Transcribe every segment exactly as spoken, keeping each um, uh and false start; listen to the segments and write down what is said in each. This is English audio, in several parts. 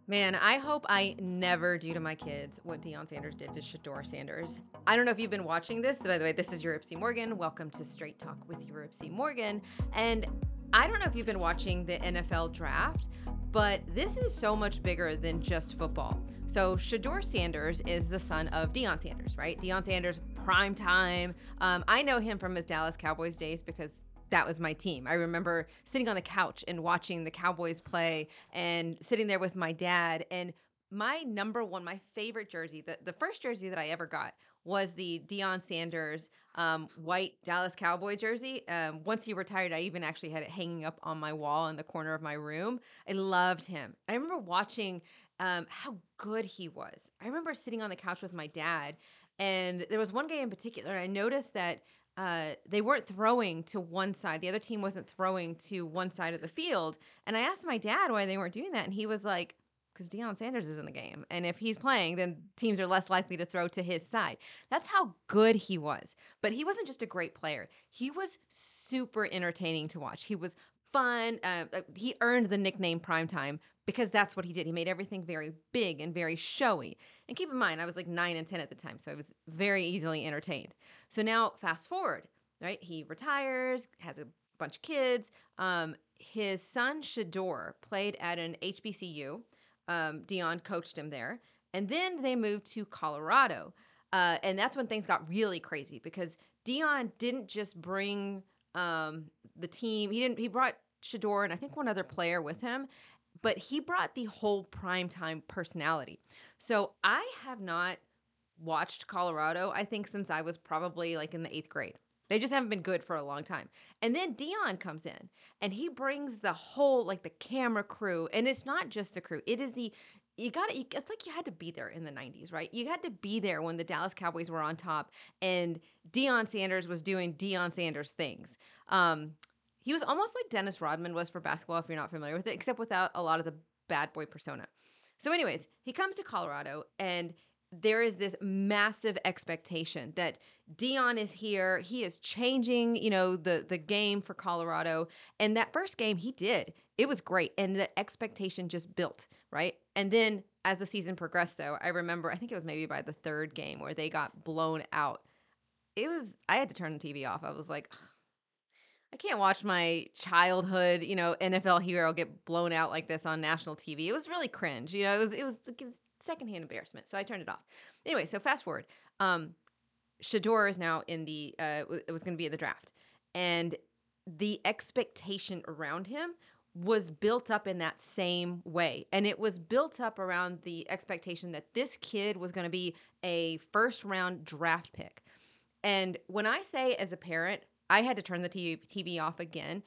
Man, I hope I never do to my kids what Deion Sanders did to Shador Sanders. I don't know if you've been watching this. By the way, this is Europe C. Morgan. Welcome to Straight Talk with Europe C. Morgan. And I don't know if you've been watching the N F L draft, but this is so much bigger than just football. So Shador Sanders is the son of Deion Sanders, right? Deion Sanders, prime time. Um, I know him from his Dallas Cowboys days because that was my team. I remember sitting on the couch and watching the Cowboys play and sitting there with my dad. And my number one, my favorite jersey, the, the first jersey that I ever got was the Deion Sanders um, white Dallas Cowboy jersey. Um, once he retired, I even actually had it hanging up on my wall in the corner of my room. I loved him. I remember watching um, how good he was. I remember sitting on the couch with my dad, and there was one game in particular. I noticed that uh, they weren't throwing to one side. The other team wasn't throwing to one side of the field. And I asked my dad why they weren't doing that. And he was like, because Deion Sanders is in the game. And if he's playing, then teams are less likely to throw to his side. That's how good he was. But he wasn't just a great player, he was super entertaining to watch. He was fun. Uh, uh, he earned the nickname Primetime because that's what he did. He made everything very big and very showy. And keep in mind, I was like nine and ten at the time, so I was very easily entertained. So now, fast forward, right? He retires, has a bunch of kids. Um, his son Shador played at an H B C U. Um, Deion coached him there, and then they moved to Colorado, uh, and that's when things got really crazy because Deion didn't just bring um, the team. He didn't. He brought Shador and I think one other player with him, but he brought the whole primetime personality. So I have not watched Colorado, I think, since I was probably like in the eighth grade. They just haven't been good for a long time. And then Deion comes in and he brings the whole, like the camera crew. And it's not just the crew, it is the, you got to, it's like you had to be there in the nineties, right? You had to be there when the Dallas Cowboys were on top and Deion Sanders was doing Deion Sanders things. Um, he was almost like Dennis Rodman was for basketball, if you're not familiar with it, except without a lot of the bad boy persona. So, anyways, he comes to Colorado and there is this massive expectation that Deion is here. He is changing, you know, the the game for Colorado. And that first game he did. It was great. And the expectation just built, right? And then as the season progressed though, I remember I think it was maybe by the third game where they got blown out. It was I had to turn the T V off. I was like, I can't watch my childhood, you know, N F L hero get blown out like this on national T V. It was really cringe. You know, it was it was like secondhand embarrassment. So I turned it off. Anyway, so fast forward. Um, Shador is now in the uh, it was going to be in the draft, and the expectation around him was built up in that same way, and it was built up around the expectation that this kid was going to be a first round draft pick. And when I say as a parent, I had to turn the T V off again.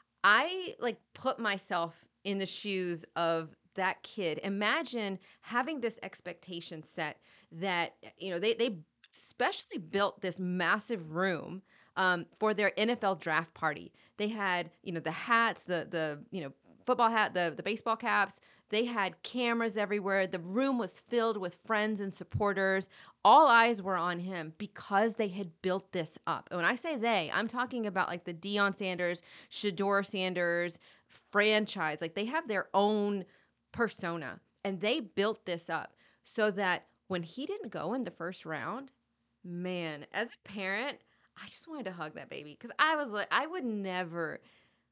I like put myself in the shoes of that kid. Imagine having this expectation set that, you know, they they specially built this massive room um, for their N F L draft party. They had, you know, the hats, the the you know football hat, the the baseball caps. They had cameras everywhere. The room was filled with friends and supporters. All eyes were on him because they had built this up. And when I say they, I'm talking about like the Deion Sanders, Shador Sanders franchise. Like they have their own persona and they built this up so that when he didn't go in the first round, man, as a parent, I just wanted to hug that baby because I was like, I would never.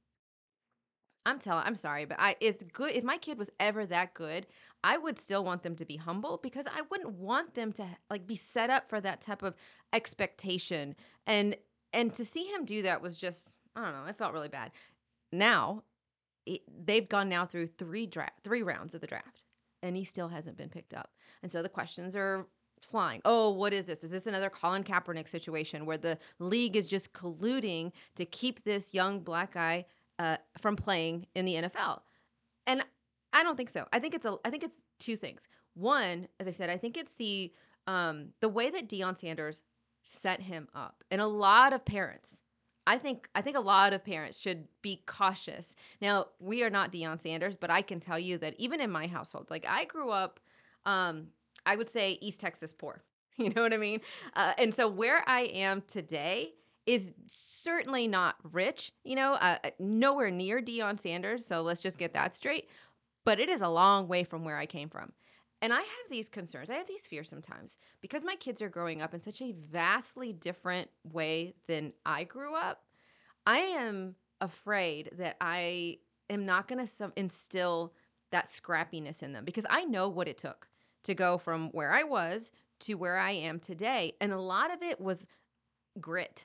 I'm telling, I'm sorry, but I it's good if my kid was ever that good, I would still want them to be humble because I wouldn't want them to like be set up for that type of expectation. And and to see him do that was just I don't know, I felt really bad. Now, it, they've gone now through three draft three rounds of the draft and he still hasn't been picked up. And so the questions are flying. Oh, what is this? Is this another Colin Kaepernick situation where the league is just colluding to keep this young black guy uh, from playing in the N F L? And I don't think so. I think it's a I think it's two things. One, as I said, I think it's the um the way that Deion Sanders set him up. And a lot of parents, I think I think a lot of parents should be cautious. Now, we are not Deion Sanders, but I can tell you that even in my household, like I grew up um I would say East Texas poor. You know what I mean? Uh, and so where I am today is certainly not rich, you know, uh, nowhere near Deion Sanders. So let's just get that straight. but it is a long way from where I came from. And I have these concerns. I have these fears sometimes because my kids are growing up in such a vastly different way than I grew up. I am afraid that I am not going to instill that scrappiness in them because I know what it took to go from where I was to where I am today. And a lot of it was grit.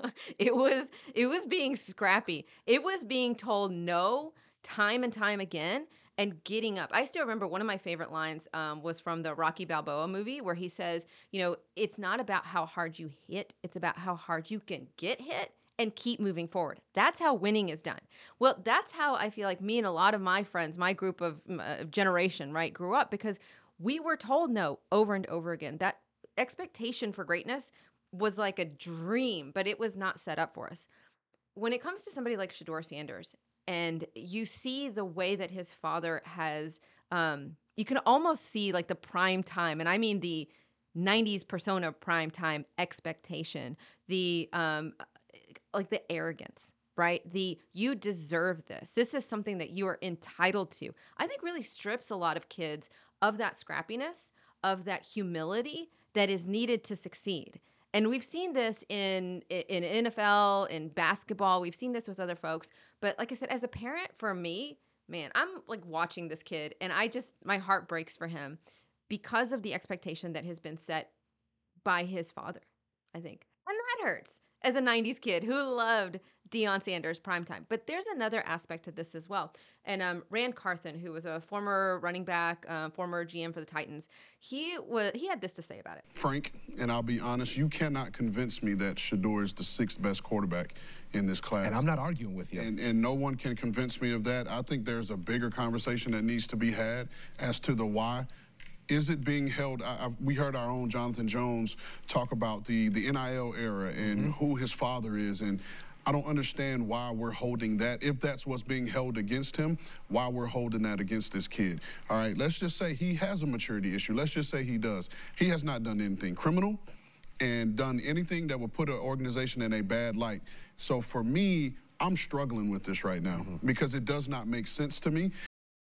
it was it was being scrappy. It was being told no time and time again and getting up. I still remember one of my favorite lines um, was from the Rocky Balboa movie where he says, you know, it's not about how hard you hit, it's about how hard you can get hit and keep moving forward. That's how winning is done. Well, that's how I feel like me and a lot of my friends, my group of uh, generation, right, grew up because we were told no over and over again. That expectation for greatness was like a dream, but it was not set up for us. When it comes to somebody like Shedeur Sanders, and you see the way that his father has, um, you can almost see like the prime time, and I mean the nineties persona prime time expectation, the um, like the arrogance, right? The you deserve this. This is something that you are entitled to. I think really strips a lot of kids of that scrappiness, of that humility that is needed to succeed. And we've seen this in in N F L, in basketball. We've seen this with other folks. But like I said, as a parent, for me, man, I'm like watching this kid and I just, my heart breaks for him because of the expectation that has been set by his father, I think. And that hurts as a nineties kid who loved Deion Sanders primetime. But there's another aspect to this as well. And um, Ran Carthon, who was a former running back, uh, former G M for the Titans, he was he had this to say about it. Frank, and I'll be honest, you cannot convince me that Shedeur is the sixth best quarterback in this class. And I'm not arguing with you. And, and no one can convince me of that. I think there's a bigger conversation that needs to be had as to the why. Is it being held? I, I, we heard our own Jonathan Jones talk about the, the N I L era and mm-hmm. who his father is. And I don't understand why we're holding that. If that's what's being held against him, why we're holding that against this kid. All right, let's just say he has a maturity issue. Let's just say he does. He has not done anything criminal and done anything that would put an organization in a bad light. So for me, I'm struggling with this right now mm-hmm. because it does not make sense to me.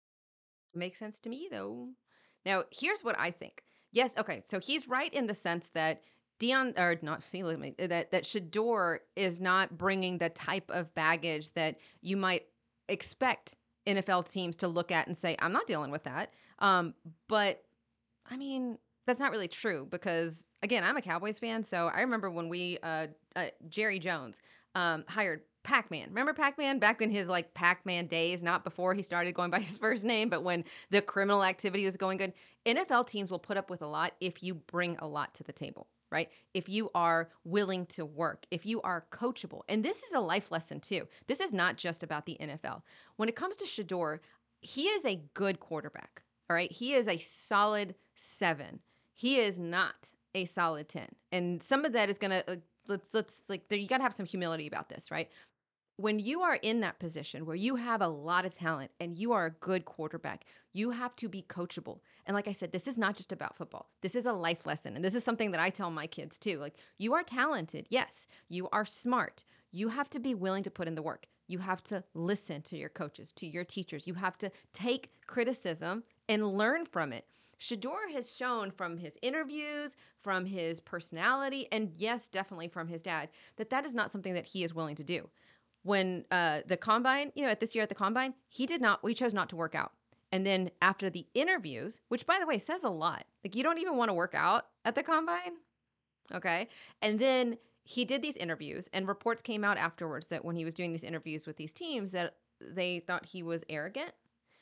Makes sense to me, though. Now, here's what I think. Yes, okay, so he's right in the sense that Deion, or not, see, that, that Shedeur is not bringing the type of baggage that you might expect N F L teams to look at and say, I'm not dealing with that. Um, but, I mean, that's not really true because, again, I'm a Cowboys fan, so I remember when we, uh, uh, Jerry Jones um, hired Pac-Man. Remember Pac-Man back in his like Pac-Man days, not before he started going by his first name, but when the criminal activity was going good. N F L teams will put up with a lot if you bring a lot to the table, right? If you are willing to work, if you are coachable. And this is a life lesson too. This is not just about the N F L. When it comes to Shedeur, he is a good quarterback, all right? He is a solid seven. He is not a solid ten. And some of that is going to, uh, let's, let's like, there, you got to have some humility about this, right? When you are in that position where you have a lot of talent and you are a good quarterback, you have to be coachable. And like I said, this is not just about football. This is a life lesson. And this is something that I tell my kids too. Like, you are talented. Yes. You are smart. You have to be willing to put in the work. You have to listen to your coaches, to your teachers. You have to take criticism and learn from it. Shedeur has shown from his interviews, from his personality, and yes, definitely from his dad, that that is not something that he is willing to do. When uh, the combine, you know, at this year at the combine, he did not, we chose not to work out. And then after the interviews, which by the way says a lot, like you don't even want to work out at the combine. Okay. And then he did these interviews and reports came out afterwards that when he was doing these interviews with these teams that they thought he was arrogant,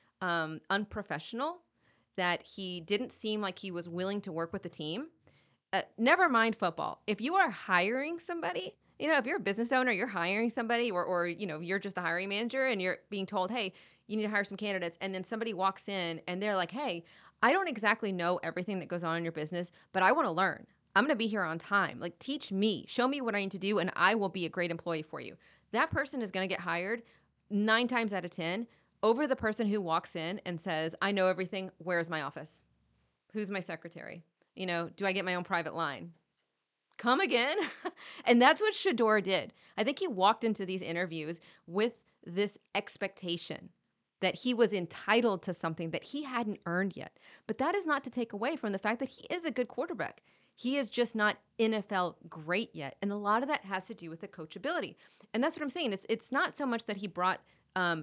um, unprofessional, that he didn't seem like he was willing to work with the team. Uh, never mind football. If you are hiring somebody, you know, if you're a business owner, you're hiring somebody or, or, you know, you're just the hiring manager and you're being told, hey, you need to hire some candidates. And then somebody walks in and they're like, hey, I don't exactly know everything that goes on in your business, but I want to learn. I'm going to be here on time. Like, teach me, show me what I need to do, and I will be a great employee for you. That person is going to get hired nine times out of ten over the person who walks in and says, I know everything. Where's my office? Who's my secretary? You know, do I get my own private line? Come again? And that's what Shedeur did. I think he walked into these interviews with this expectation that he was entitled to something that he hadn't earned yet. But that is not to take away from the fact that he is a good quarterback. He is just not N F L great yet. And a lot of that has to do with the coachability. And that's what I'm saying. It's it's not so much that he brought um,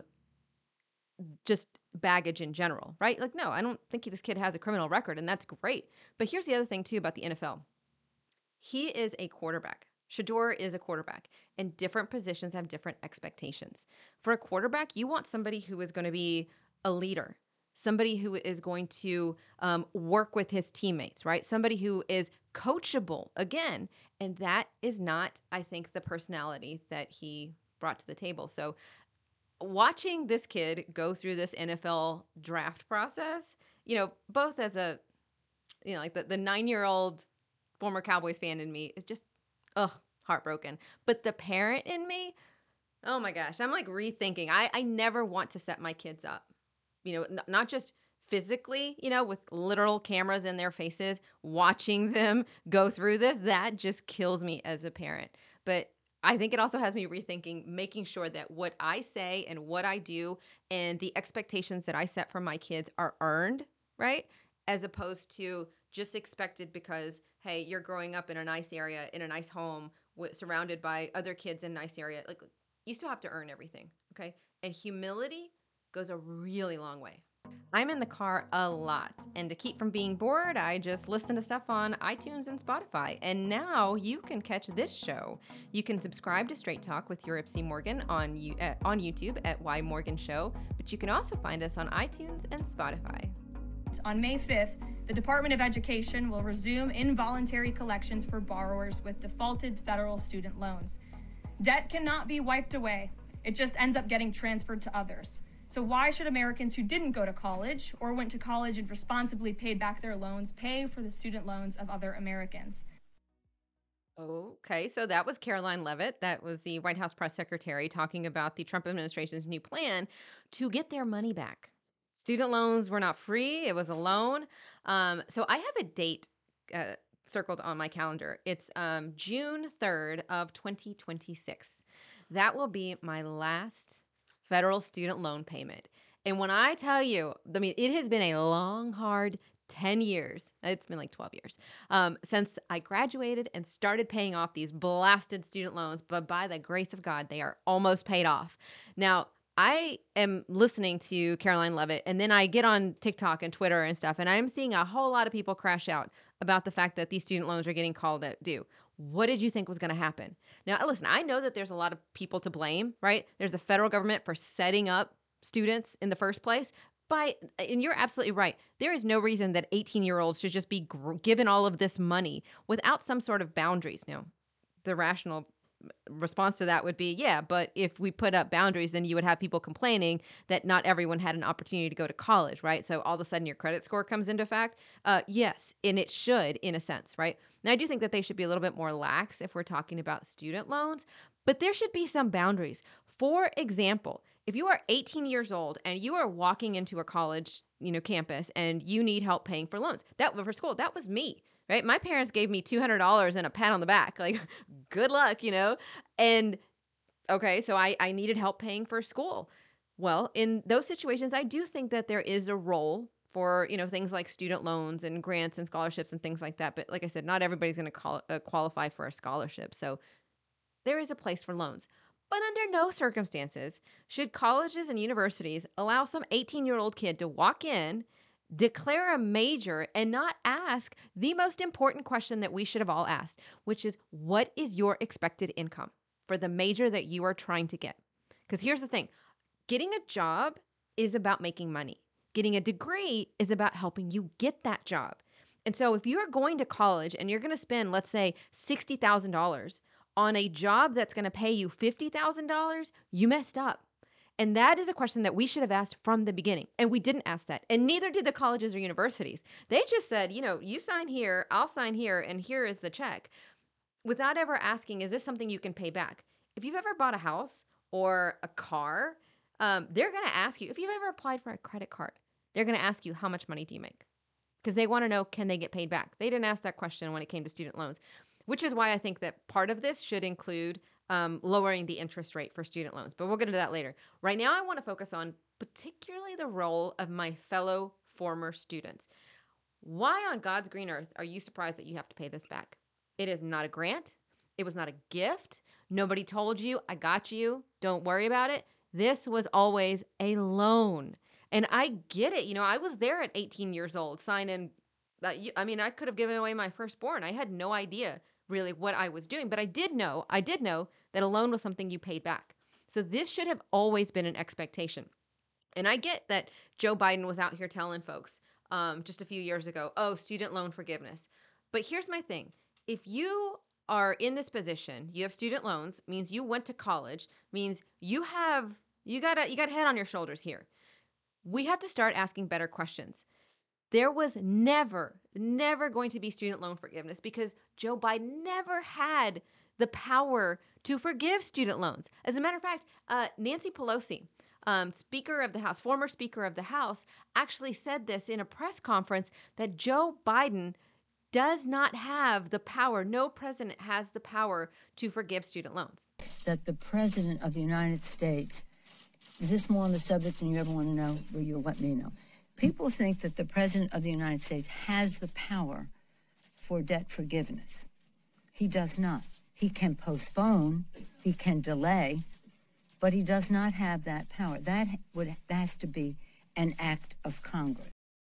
just baggage in general, right? Like, no, I don't think this kid has a criminal record, and that's great. But here's the other thing, too, about the N F L. He is a quarterback. Shedeur is a quarterback, and different positions have different expectations. For a quarterback, you want somebody who is going to be a leader, somebody who is going to um, work with his teammates, right? Somebody who is coachable, again. And that is not, I think, the personality that he brought to the table. So watching this kid go through this N F L draft process, you know, both as a, you know, like the, the nine-year-old former Cowboys fan in me is just, ugh, heartbroken. But the parent in me, oh my gosh, I'm like rethinking. I, I never want to set my kids up, you know, n- not just physically, you know, with literal cameras in their faces, watching them go through this. That just kills me as a parent. But I think it also has me rethinking, making sure that what I say and what I do and the expectations that I set for my kids are earned, right? As opposed to just expected because, hey, you're growing up in a nice area, in a nice home, w- surrounded by other kids in a nice area. Like, you still have to earn everything, okay? And humility goes a really long way. I'm in the car a lot, and to keep from being bored, I just listen to stuff on iTunes and Spotify. And now you can catch this show. You can subscribe to Straight Talk with Europe C. Morgan on you uh, on YouTube at Y Morgan Show, but you can also find us on iTunes and Spotify. On May fifth, the Department of Education will resume involuntary collections for borrowers with defaulted federal student loans. Debt cannot be wiped away. It just ends up getting transferred to others. So why should Americans who didn't go to college or went to college and responsibly paid back their loans pay for the student loans of other Americans? Okay, so that was Caroline Leavitt. That was the White House press secretary talking about the Trump administration's new plan to get their money back. Student loans were not free, it was a loan. Um, so I have a date uh, circled on my calendar. It's um, June third of twenty twenty-six. That will be my last federal student loan payment. And when I tell you, I mean, it has been a long, hard ten years. It's been like twelve years um, since I graduated and started paying off these blasted student loans. But by the grace of God, they are almost paid off. Now, I am listening to Caroline Leavitt, and then I get on TikTok and Twitter and stuff, and I'm seeing a whole lot of people crash out about the fact that these student loans are getting called due. What did you think was going to happen? Now, listen, I know that there's a lot of people to blame, right? There's the federal government for setting up students in the first place. By, and you're absolutely right. There is no reason that eighteen-year-olds should just be gr- given all of this money without some sort of boundaries. Now, the rational response to that would be, yeah, but if we put up boundaries, then you would have people complaining that not everyone had an opportunity to go to college, right? So all of a sudden your credit score comes into fact. Uh, yes, and it should in a sense, right? And I do think that they should be a little bit more lax if we're talking about student loans, but there should be some boundaries. For example, if you are eighteen years old and you are walking into a college, you know, campus and you need help paying for loans, that for school, that was me. Right? My parents gave me two hundred dollars and a pat on the back. Like, good luck, you know? And okay, so I, I needed help paying for school. Well, in those situations, I do think that there is a role for, you know, things like student loans and grants and scholarships and things like that. But like I said, not everybody's going to call, uh, qualify for a scholarship. So there is a place for loans. But under no circumstances should colleges and universities allow some eighteen-year-old kid to walk in, declare a major, and not ask the most important question that we should have all asked, which is, what is your expected income for the major that you are trying to get? Because here's the thing, getting a job is about making money. Getting a degree is about helping you get that job. And so if you are going to college and you're going to spend, let's say, sixty thousand dollars on a job that's going to pay you fifty thousand dollars, you messed up. And that is a question that we should have asked from the beginning. And we didn't ask that. And neither did the colleges or universities. They just said, you know, you sign here, I'll sign here, and here is the check. Without ever asking, is this something you can pay back? If you've ever bought a house or a car, um, they're going to ask you, if you've ever applied for a credit card, they're going to ask you, how much money do you make? Because they want to know, can they get paid back? They didn't ask that question when it came to student loans, which is why I think that part of this should include um, lowering the interest rate for student loans. But we'll get into that later. Right now, I want to focus on particularly the role of my fellow former students. Why on God's green earth are you surprised that you have to pay this back? It is not a grant. It was not a gift. Nobody told you, I got you. Don't worry about it. This was always a loan. And I get it. You know, I was there at eighteen years old signing. uh, you- I mean, I could have given away my firstborn. I had no idea really what I was doing, but I did know, I did know that a loan was something you paid back. So this should have always been an expectation. And I get that Joe Biden was out here telling folks um, just a few years ago, oh, student loan forgiveness. But here's my thing. If you are in this position, you have student loans, means you went to college, means you have, you got a, you got a head on your shoulders here. We have to start asking better questions. There was never, never going to be student loan forgiveness because Joe Biden never had the power to forgive student loans. As a matter of fact, uh, Nancy Pelosi, um, Speaker of the House, former Speaker of the House, actually said this in a press conference that Joe Biden does not have the power, no president has the power to forgive student loans. That the President of the United States, is this more on the subject than you ever want to know? Will you let me know? People think that the President of the United States has the power for debt forgiveness. He does not. He can postpone, he can delay, but he does not have that power. That would that has to be an act of Congress.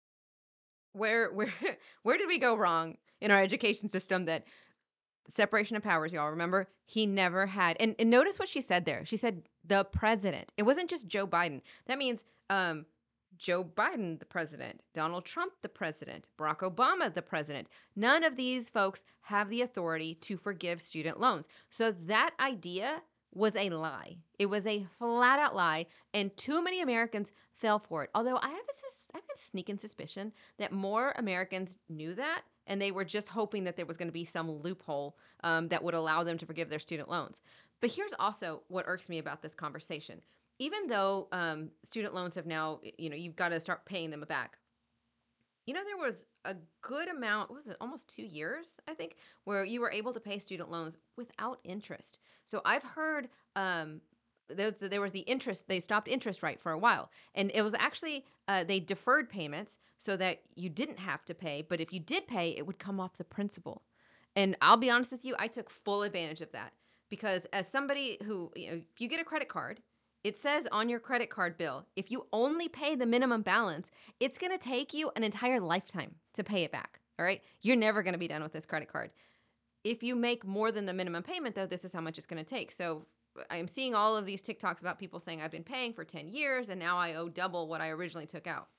Where where where did we go wrong in our education system that separation of powers, y'all remember? He never had. And, and notice what she said there. She said the president. It wasn't just Joe Biden. That means um, Joe Biden, the president, Donald Trump, the president, Barack Obama, the president. None of these folks have the authority to forgive student loans. So that idea was a lie. It was a flat out lie. And too many Americans fell for it. Although I have a, sus- I have a sneaking suspicion that more Americans knew that and they were just hoping that there was going to be some loophole um, that would allow them to forgive their student loans. But here's also what irks me about this conversation. Even though um, student loans have now, you know, you've got to start paying them back. You know, there was a good amount, what was it, almost two years, I think, where you were able to pay student loans without interest. So I've heard um, there, was, there was the interest, they stopped interest rate for a while. And it was actually, uh, they deferred payments so that you didn't have to pay. But if you did pay, it would come off the principal. And I'll be honest with you, I took full advantage of that. Because as somebody who, you know, if you get a credit card, it says on your credit card bill, if you only pay the minimum balance, it's going to take you an entire lifetime to pay it back. All right. You're never going to be done with this credit card. If you make more than the minimum payment, though, this is how much it's going to take. So I'm seeing all of these TikToks about people saying I've been paying for ten years and now I owe double what I originally took out.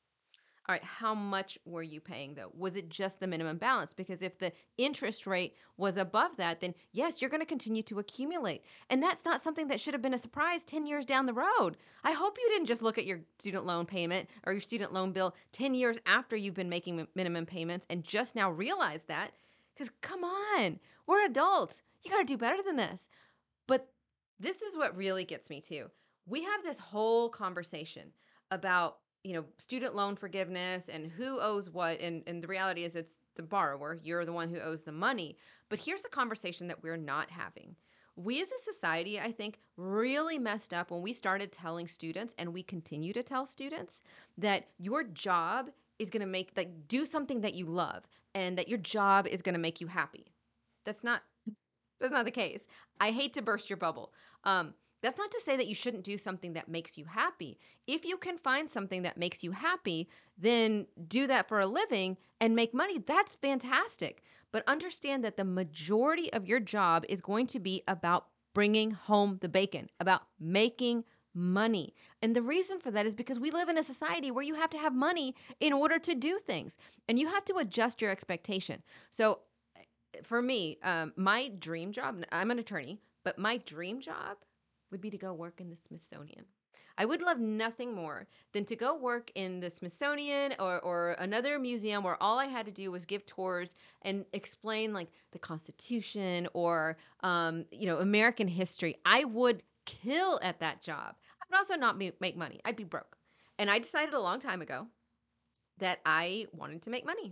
All right, how much were you paying, though? Was it just the minimum balance? Because if the interest rate was above that, then yes, you're going to continue to accumulate. And that's not something that should have been a surprise ten years down the road. I hope you didn't just look at your student loan payment or your student loan bill ten years after you've been making minimum payments and just now realize that. Because come on, we're adults. You got to do better than this. But this is what really gets me too. We have this whole conversation about, you know, student loan forgiveness and who owes what. And, and the reality is it's the borrower. You're the one who owes the money. But here's the conversation that we're not having. We as a society, I think, really messed up when we started telling students, and we continue to tell students, that your job is going to make, like, do something that you love and that your job is going to make you happy. That's not, that's not the case. I hate to burst your bubble. Um, That's not to say that you shouldn't do something that makes you happy. If you can find something that makes you happy, then do that for a living and make money. That's fantastic. But understand that the majority of your job is going to be about bringing home the bacon, about making money. And the reason for that is because we live in a society where you have to have money in order to do things. And you have to adjust your expectation. So for me, um, my dream job, I'm an attorney, but my dream job would be to go work in the Smithsonian. I would love nothing more than to go work in the Smithsonian or, or another museum where all I had to do was give tours and explain like the Constitution or, um, you know, American history. I would kill at that job. I would also not be, make money. I'd be broke. And I decided a long time ago that I wanted to make money.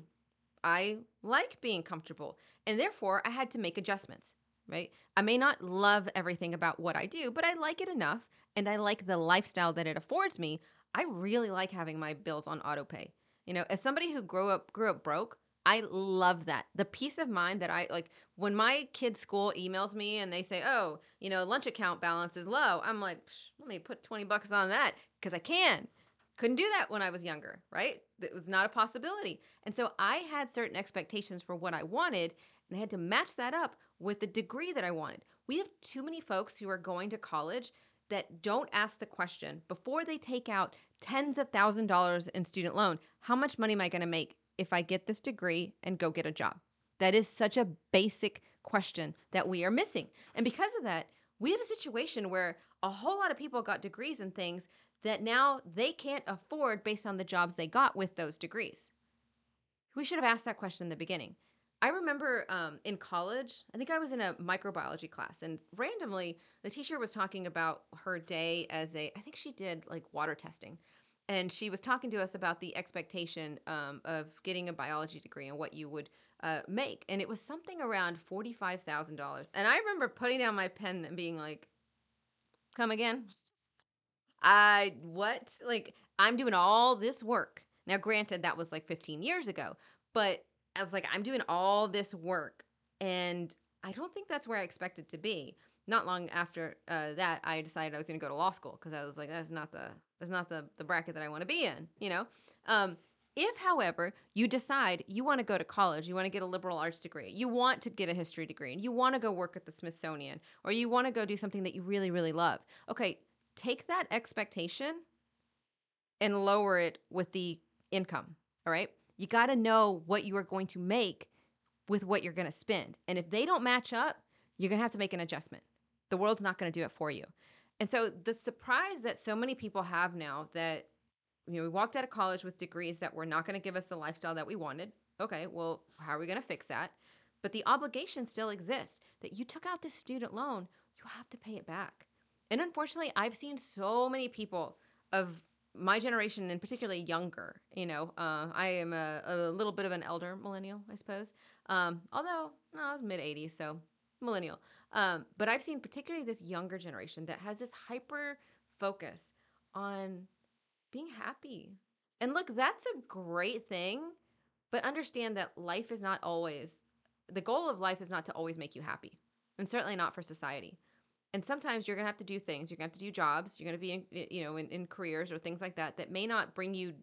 I like being comfortable. And therefore, I had to make adjustments. Right? I may not love everything about what I do, but I like it enough and I like the lifestyle that it affords me, I really like having my bills on auto pay. You know, as somebody who grew up grew up broke, I love that. The peace of mind that I like when my kid's school emails me and they say, "Oh, you know, lunch account balance is low." I'm like, "Let me put twenty bucks on that because I can." Couldn't do that when I was younger, right? It was not a possibility. And so I had certain expectations for what I wanted, and I had to match that up with the degree that I wanted. We have too many folks who are going to college that don't ask the question before they take out tens of thousand dollars in student loan, how much money am I going to make if I get this degree and go get a job? That is such a basic question that we are missing. And because of that, we have a situation where a whole lot of people got degrees in things that now they can't afford based on the jobs they got with those degrees. We should have asked that question in the beginning. I remember um, in college, I think I was in a microbiology class, and randomly the teacher was talking about her day as a, I think she did like water testing. And she was talking to us about the expectation um, of getting a biology degree and what you would uh, make. And it was something around forty-five thousand dollars. And I remember putting down my pen and being like, come again? I, what? Like, I'm doing all this work. Now, granted, that was like fifteen years ago, but I was like, I'm doing all this work. And I don't think that's where I expected to be. Not long after uh, that, I decided I was going to go to law school because I was like, that's not the that's not the, the bracket that I want to be in, you know? Um, if, however, you decide you want to go to college, you want to get a liberal arts degree, you want to get a history degree, and you want to go work at the Smithsonian, or you want to go do something that you really, really love, okay, take that expectation and lower it with the income, all right? You got to know what you are going to make with what you're going to spend. And if they don't match up, you're going to have to make an adjustment. The world's not going to do it for you. And so the surprise that so many people have now that, you know, we walked out of college with degrees that were not going to give us the lifestyle that we wanted. Okay, well, how are we going to fix that? But the obligation still exists that you took out this student loan, you have to pay it back. And unfortunately, I've seen so many people of my generation, and particularly younger, you know, uh, I am a, a little bit of an elder millennial, I suppose. Um, although, no, I was mid eighties, so millennial. Um, but I've seen particularly this younger generation that has this hyper focus on being happy. And look, that's a great thing, but understand that life is not always, the goal of life is not to always make you happy, and certainly not for society. And sometimes you're going to have to do things. You're going to have to do jobs. You're going to be, in, you know, in, in careers or things like that that may not bring you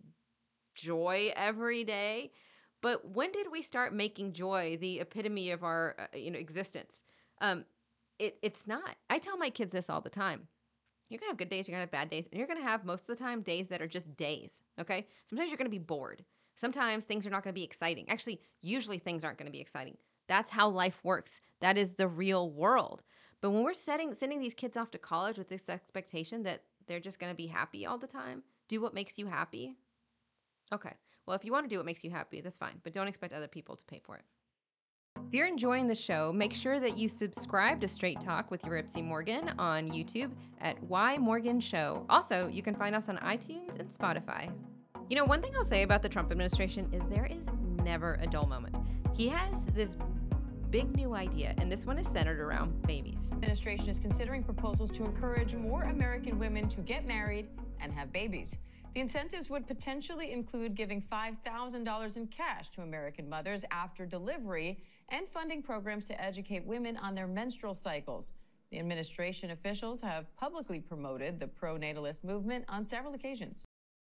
joy every day. But when did we start making joy the epitome of our, uh, you know, existence? Um, it, it's not. I tell my kids this all the time. You're going to have good days. You're going to have bad days. And you're going to have most of the time days that are just days. Okay. Sometimes you're going to be bored. Sometimes things are not going to be exciting. Actually, usually things aren't going to be exciting. That's how life works. That is the real world. But when we're setting, sending these kids off to college with this expectation that they're just going to be happy all the time, do what makes you happy. Okay. Well, if you want to do what makes you happy, that's fine. But don't expect other people to pay for it. If you're enjoying the show, make sure that you subscribe to Straight Talk with Eurypsy Morgan on YouTube at Y Morgan Show. Also, you can find us on iTunes and Spotify. You know, one thing I'll say about the Trump administration is there is never a dull moment. He has this big new idea, and this one is centered around babies. The administration is considering proposals to encourage more American women to get married and have babies. The incentives would potentially include giving five thousand dollars in cash to American mothers after delivery and funding programs to educate women on their menstrual cycles. The administration officials have publicly promoted the pro-natalist movement on several occasions.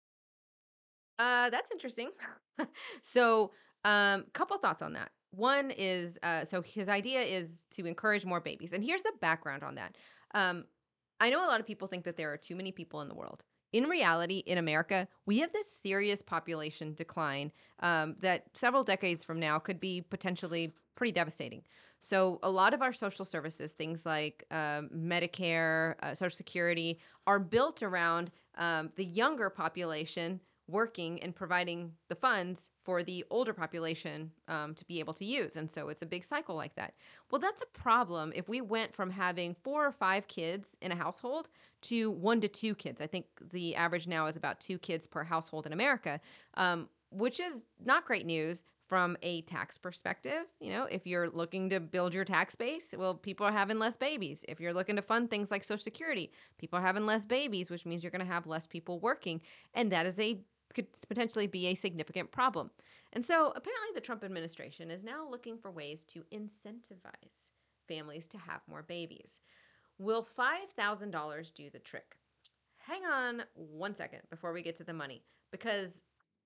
Uh, that's interesting. so, um, couple thoughts on that. One is, uh, so his idea is to encourage more babies. And here's the background on that. Um, I know a lot of people think that there are too many people in the world. In reality, in America, we have this serious population decline um, that several decades from now could be potentially pretty devastating. So a lot of our social services, things like um, Medicare, uh, Social Security, are built around um, the younger population working and providing the funds for the older population um, to be able to use. And so it's a big cycle like that. Well, that's a problem if we went from having four or five kids in a household to one to two kids. I think the average now is about two kids per household in America, um, which is not great news from a tax perspective, you know, if you're looking to build your tax base, well, people are having less babies. If you're looking to fund things like Social Security, people are having less babies, which means you're going to have less people working. And that is a could potentially be a significant problem. And so apparently the Trump administration is now looking for ways to incentivize families to have more babies. Will five thousand dollars do the trick? Hang on one second before we get to the money, because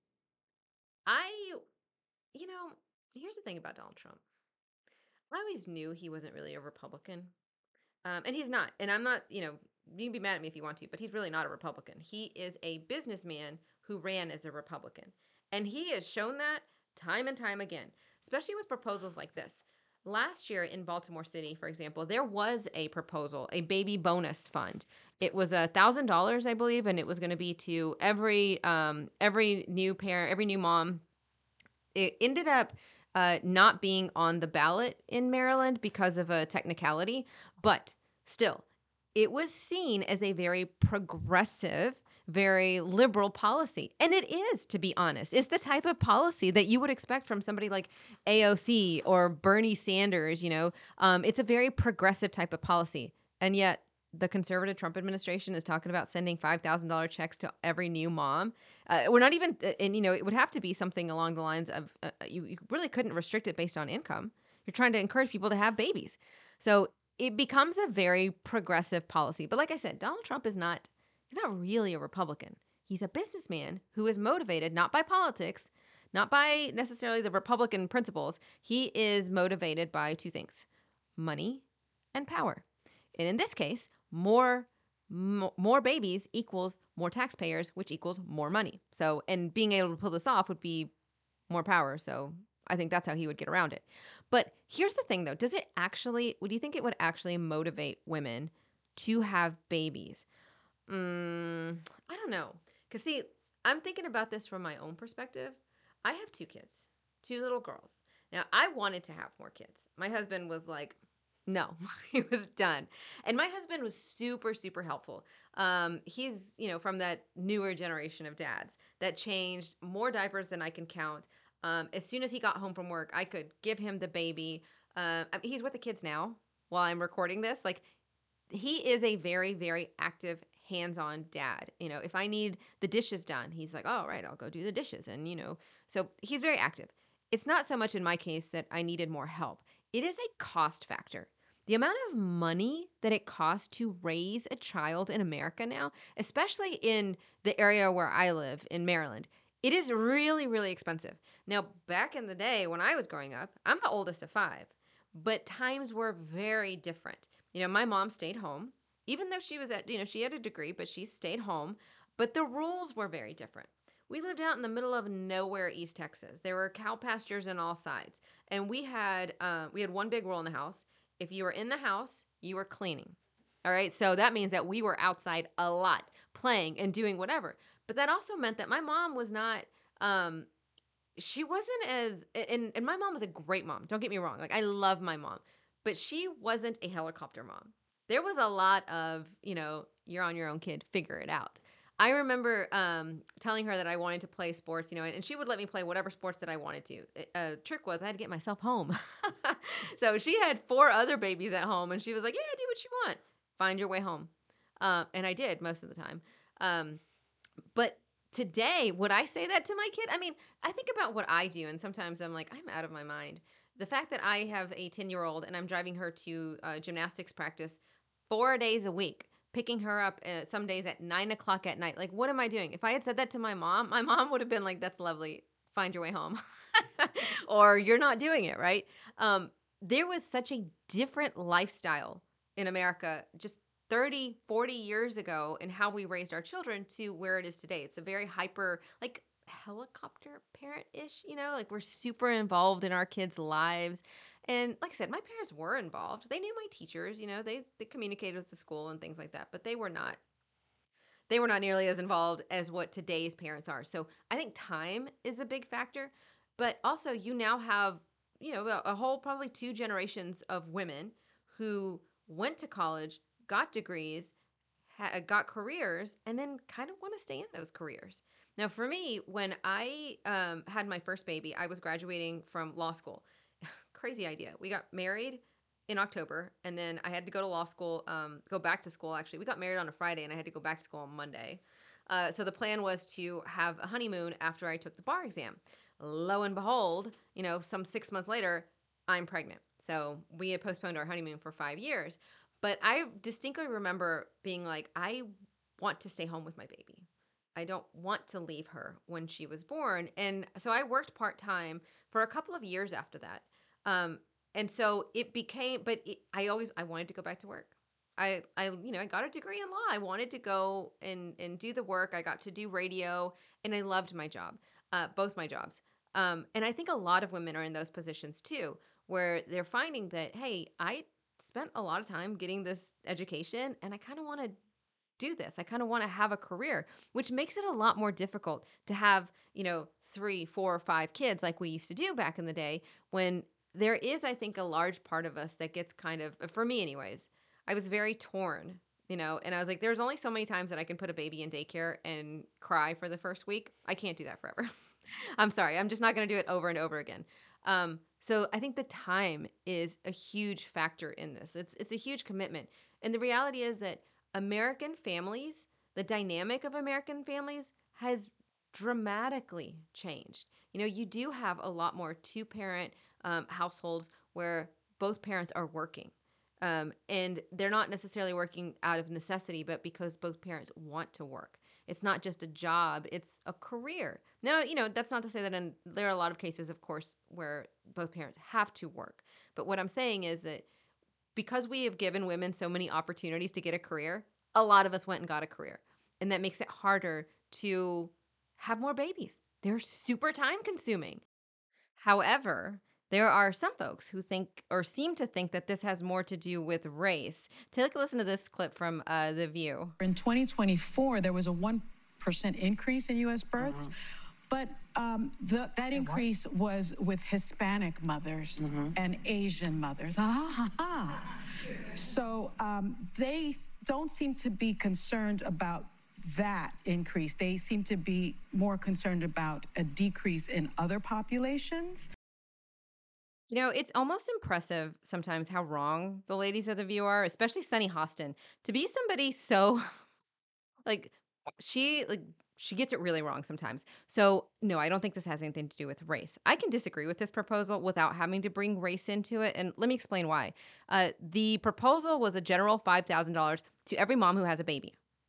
I, you know, here's the thing about Donald Trump. I always knew he wasn't really a Republican. Um, and he's not. And I'm not, you know, you can be mad at me if you want to, but he's really not a Republican. He is a businessman who ran as a Republican. And he has shown that time and time again, especially with proposals like this. Last year in Baltimore City, for example, there was a proposal, a baby bonus fund. It was a thousand dollars, I believe, and it was going to be to every um, every new parent, every new mom. It ended up uh, not being on the ballot in Maryland because of a technicality, but still, it was seen as a very progressive, very liberal policy. And it is, to be honest. It's the type of policy that you would expect from somebody like A O C or Bernie Sanders, you know. Um, it's a very progressive type of policy. And yet the conservative Trump administration is talking about sending five thousand dollars checks to every new mom. Uh, we're not even, and you know, it would have to be something along the lines of, uh, you, you really couldn't restrict it based on income. You're trying to encourage people to have babies. So it becomes a very progressive policy. But like I said, Donald Trump is not, he's not really a Republican. He's a businessman who is motivated not by politics, not by necessarily the Republican principles. He is motivated by two things: money and power. And in this case, more m- more babies equals more taxpayers, which equals more money. So, and being able to pull this off would be more power. So I think that's how he would get around it. But here's the thing, though. Does it actually, would you think it would actually motivate women to have babies? Mm, I don't know. Because, see, I'm thinking about this from my own perspective. I have two kids, two little girls. Now, I wanted to have more kids. My husband was like, no, he was done. And my husband was super, super helpful. Um, he's, you know, from that newer generation of dads that changed more diapers than I can count. Um, as soon as he got home from work, I could give him the baby. Uh, I mean, he's with the kids now while I'm recording this. Like, he is a very, very active, hands-on dad. You know, if I need the dishes done, he's like, oh, right, I'll go do the dishes. And, you know, so he's very active. It's not so much in my case that I needed more help. It is a cost factor. The amount of money that it costs to raise a child in America now, especially in the area where I live in Maryland, it is really, really expensive. Now, back in the day when I was growing up, I'm the oldest of five, but times were very different. You know, my mom stayed home, even though she was at, you know, she had a degree, but she stayed home, but the rules were very different. We lived out in the middle of nowhere, East Texas. There were cow pastures on all sides, and we had uh, we had one big rule in the house. If you were in the house, you were cleaning. All right. So that means that we were outside a lot, playing and doing whatever. But that also meant that my mom was not, um, she wasn't as, and, and my mom was a great mom. Don't get me wrong. Like, I love my mom, but she wasn't a helicopter mom. There was a lot of, you know, you're on your own, kid, figure it out. I remember um, telling her that I wanted to play sports, you know, and she would let me play whatever sports that I wanted to. A uh, trick was I had to get myself home. So she had four other babies at home, and she was like, yeah, do what you want. Find your way home. Uh, and I did most of the time. Um, but today, would I say that to my kid? I mean, I think about what I do, and sometimes I'm like, I'm out of my mind. The fact that I have a ten-year-old, and I'm driving her to uh, gymnastics practice four days a week, picking her up uh, some days at nine o'clock at night. Like, what am I doing? If I had said that to my mom, my mom would have been like, that's lovely. Find your way home. Or you're not doing it, right? Um, there was such a different lifestyle in America just thirty, forty years ago in how we raised our children to where it is today. It's a very hyper, like, helicopter parent-ish, you know? Like, we're super involved in our kids' lives. And like I said, my parents were involved. They knew my teachers, you know, they, they communicated with the school and things like that, but they were not they were not nearly as involved as what today's parents are. So I think time is a big factor, but also you now have, you know, a, a whole probably two generations of women who went to college, got degrees, ha- got careers, and then kind of want to stay in those careers. Now, for me, when I um, had my first baby, I was graduating from law school. Crazy idea. We got married in October, and then I had to go to law school, um, go back to school, actually. We got married on a Friday, and I had to go back to school on Monday. Uh, so the plan was to have a honeymoon after I took the bar exam. Lo and behold, you know, some six months later, I'm pregnant. So we had postponed our honeymoon for five years. But I distinctly remember being like, I want to stay home with my baby. I don't want to leave her when she was born. And so I worked part time for a couple of years after that. Um, and so it became, but it, I always, I wanted to go back to work. I, I, you know, I got a degree in law. I wanted to go and, and do the work. I got to do radio and I loved my job, uh, both my jobs. Um, and I think a lot of women are in those positions too, where they're finding that, hey, I spent a lot of time getting this education and I kind of want to do this. I kind of want to have a career, which makes it a lot more difficult to have, you know, three, four, or five kids like we used to do back in the day when there is, I think, a large part of us that gets kind of, for me anyways, I was very torn, you know, and I was like, there's only so many times that I can put a baby in daycare and cry for the first week. I can't do that forever. I'm sorry. I'm just not going to do it over and over again. Um, so I think the time is a huge factor in this. It's it's a huge commitment. And the reality is that American families, the dynamic of American families has dramatically changed. You know, you do have a lot more two-parent um, households where both parents are working. Um, and they're not necessarily working out of necessity, but because both parents want to work. It's not just a job, it's a career. Now, you know, that's not to say that in, there are a lot of cases, of course, where both parents have to work. But what I'm saying is that because we have given women so many opportunities to get a career, a lot of us went and got a career. And that makes it harder to have more babies. They're super time consuming. However, there are some folks who think or seem to think that this has more to do with race. Take a listen to this clip from uh, The View. In twenty twenty-four, there was a one percent increase in U S births. Mm-hmm. But um, the, that increase was with Hispanic mothers mm-hmm. and Asian mothers. Ah, ha, ha. So um, they don't seem to be concerned about that increase. They seem to be more concerned about a decrease in other populations. You know, it's almost impressive sometimes how wrong the ladies of The View are, especially Sunny Hostin. To be somebody so, like, she, like, she gets it really wrong sometimes. So, no, I don't think this has anything to do with race. I can disagree with this proposal without having to bring race into it, and let me explain why. Uh, the proposal was a general five thousand dollars to every mom who has a baby.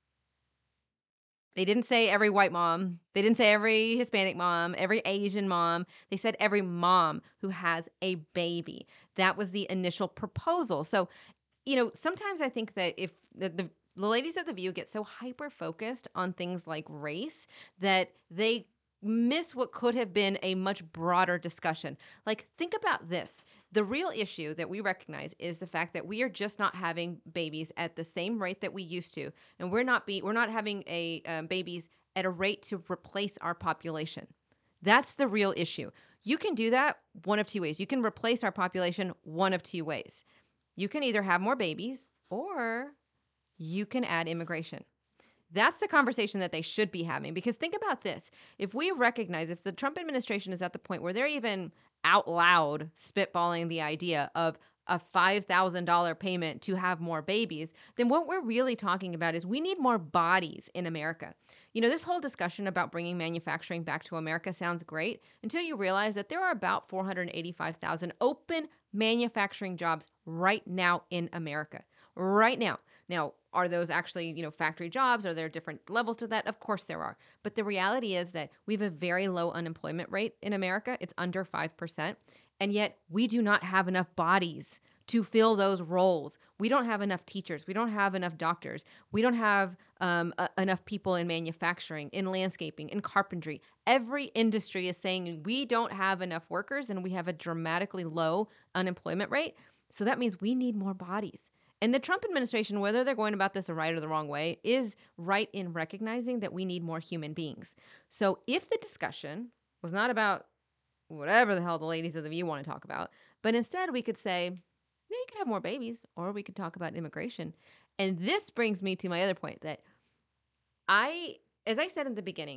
They didn't say every white mom. They didn't say every Hispanic mom, every Asian mom. They said every mom who has a baby. That was the initial proposal. So, you know, sometimes I think that if the, the, the ladies of The View get so hyper-focused on things like race that they miss what could have been a much broader discussion. Like, think about this. The real issue that we recognize is the fact that we are just not having babies at the same rate that we used to, and we're not be we're not having a um, babies at a rate to replace our population. That's the real issue. You can do that one of two ways. You can replace our population one of two ways. You can either have more babies or you can add immigration. That's the conversation that they should be having, because think about this. If we recognize, if the Trump administration is at the point where they're even out loud spitballing the idea of a five thousand dollars payment to have more babies, then what we're really talking about is we need more bodies in America. You know, this whole discussion about bringing manufacturing back to America sounds great until you realize that there are about four hundred eighty-five thousand open manufacturing jobs right now in America. Right now. Now, are those actually, you know, factory jobs? Are there different levels to that? Of course there are. But the reality is that we have a very low unemployment rate in America. It's under five percent. And yet we do not have enough bodies to fill those roles. We don't have enough teachers. We don't have enough doctors. We don't have um, uh, enough people in manufacturing, in landscaping, in carpentry. Every industry is saying we don't have enough workers and we have a dramatically low unemployment rate. So that means we need more bodies. And the Trump administration, whether they're going about this the right or the wrong way, is right in recognizing that we need more human beings. So if the discussion was not about whatever the hell the ladies of The View want to talk about, but instead we could say, yeah, you could have more babies, or we could talk about immigration. And this brings me to my other point that I, as I said in the beginning,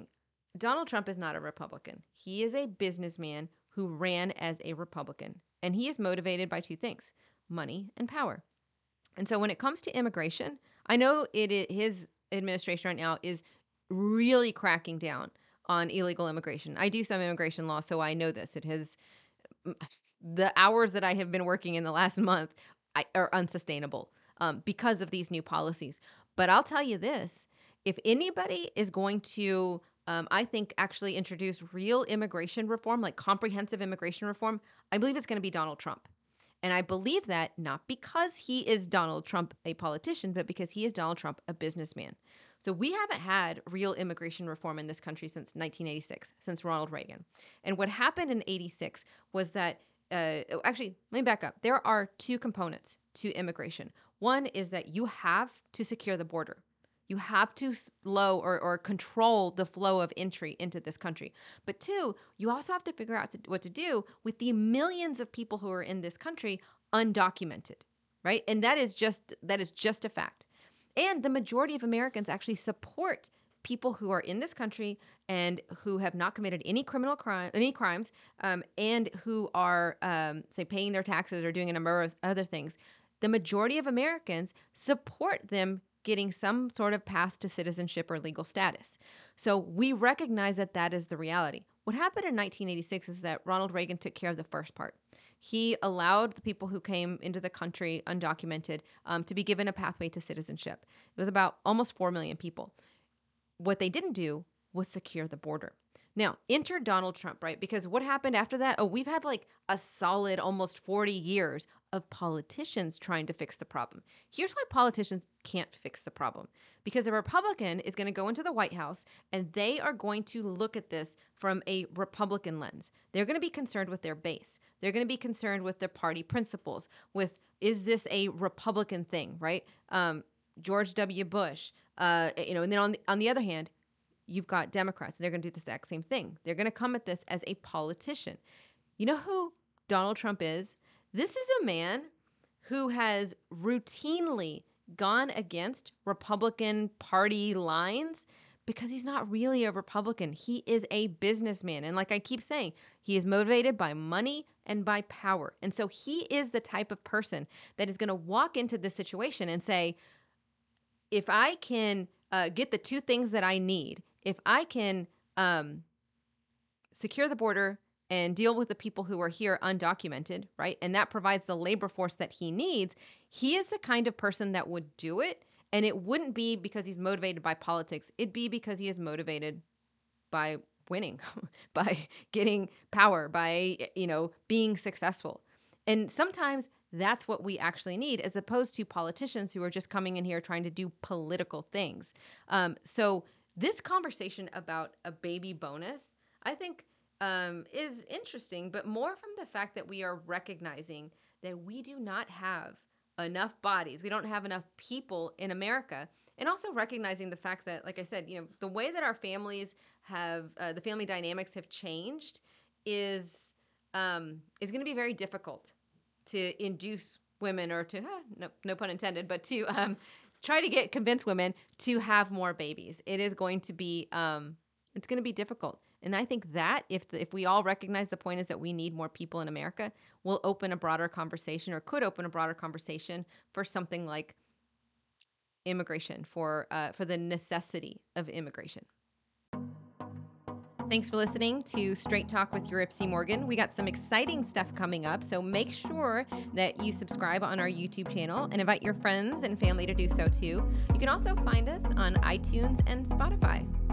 Donald Trump is not a Republican. He is a businessman who ran as a Republican, and he is motivated by two things, money and power. And so when it comes to immigration, I know it is, his administration right now is really cracking down on illegal immigration. I do some immigration law, so I know this. It has, the hours that I have been working in the last month I, are unsustainable um, because of these new policies. But I'll tell you this, if anybody is going to, um, I think, actually introduce real immigration reform, like comprehensive immigration reform, I believe it's going to be Donald Trump. And I believe that not because he is Donald Trump, a politician, but because he is Donald Trump, a businessman. So we haven't had real immigration reform in this country since nineteen eighty-six, since Ronald Reagan. And what happened in eighty-six was that, uh, actually, let me back up. There are two components to immigration. One is that you have to secure the border. You have to slow or, or control the flow of entry into this country. But two, you also have to figure out to, what to do with the millions of people who are in this country undocumented, right? And that is just that is just a fact. And the majority of Americans actually support people who are in this country and who have not committed any criminal crime, any crimes, um, and who are, um, say, paying their taxes or doing a number of other things. The majority of Americans support them getting some sort of path to citizenship or legal status. So we recognize that that is the reality. What happened in nineteen eighty-six is that Ronald Reagan took care of the first part. He allowed the people who came into the country undocumented um, to be given a pathway to citizenship. It was about almost four million people. What they didn't do was secure the border. Now, enter Donald Trump, right? Because what happened after that? Oh, we've had like a solid almost forty years of politicians trying to fix the problem. Here's why politicians can't fix the problem. Because a Republican is going to go into the White House and they are going to look at this from a Republican lens. They're going to be concerned with their base. They're going to be concerned with their party principles, with is this a Republican thing, right? Um, George W. Bush, uh, you know, and then on the, on the other hand, you've got Democrats. They're going to do the exact same thing. They're going to come at this as a politician. You know who Donald Trump is? This is a man who has routinely gone against Republican Party lines because he's not really a Republican. He is a businessman. And like I keep saying, he is motivated by money and by power. And so he is the type of person that is going to walk into this situation and say, if I can uh, get the two things that I need, if I can um, secure the border and deal with the people who are here undocumented, right? And that provides the labor force that he needs. He is the kind of person that would do it. And it wouldn't be because he's motivated by politics. It'd be because he is motivated by winning, by getting power, by, you know, being successful. And sometimes that's what we actually need, as opposed to politicians who are just coming in here trying to do political things. Um, so this conversation about a baby bonus, I think, um, is interesting, but more from the fact that we are recognizing that we do not have enough bodies. We don't have enough people in America. And also recognizing the fact that, like I said, you know, the way that our families have, uh, the family dynamics have changed is, um, is going to be very difficult to induce women or to, huh, no, no pun intended, but to um, try to get, convince women to have more babies. It is going to be, um, it's going to be difficult. And I think that if the, if we all recognize the point is that we need more people in America, will open a broader conversation, or could open a broader conversation for something like immigration, for uh, for the necessity of immigration. Thanks for listening to Straight Talk with your Ipsy Morgan. We got some exciting stuff coming up, so make sure that you subscribe on our YouTube channel and invite your friends and family to do so too. You can also find us on iTunes and Spotify.